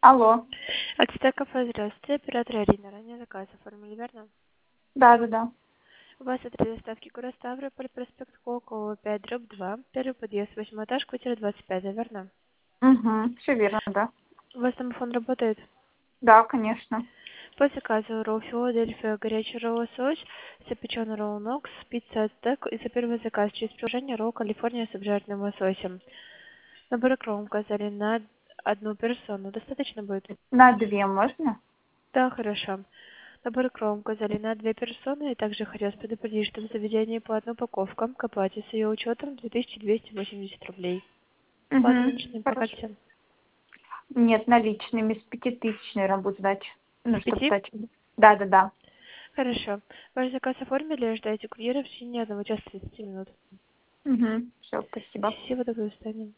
Алло. Ацтек кафе, здравствуйте. Оператор Арина. Ранее заказ оформили, верно? Да. У вас адрес доставки город Ставрополь, проспект Колокова, 5/2, первый подъезд, 8 этаж, квартира 25, верно? Угу. Все верно, да. У вас домофон работает? Да, конечно. По заказу ролл Филадельфия, горячий ролл лосось, запеченный ролл Нокс, пицца Ацтек и за первый заказ через приложение ролл Калифорния с обжаренным лососем. Набор кром указали на одну персону. Достаточно будет? На 2 можно? Да, хорошо. Набор кром указали на 2 персоны, и также хотелось предупредить, что в заведении платная упаковка к оплате с ее учетом 2280 рублей. Плата Угу. наличными по Хорошо. карте. Нет, наличными с 5000, наверное, будет сдача. С Ну, чтобы 5? сдача. Да. Хорошо. Ваш заказ оформили, ждайте курьера в течение 1 часа 30 минут. Угу. Все, спасибо. Всего доброго, до свидания.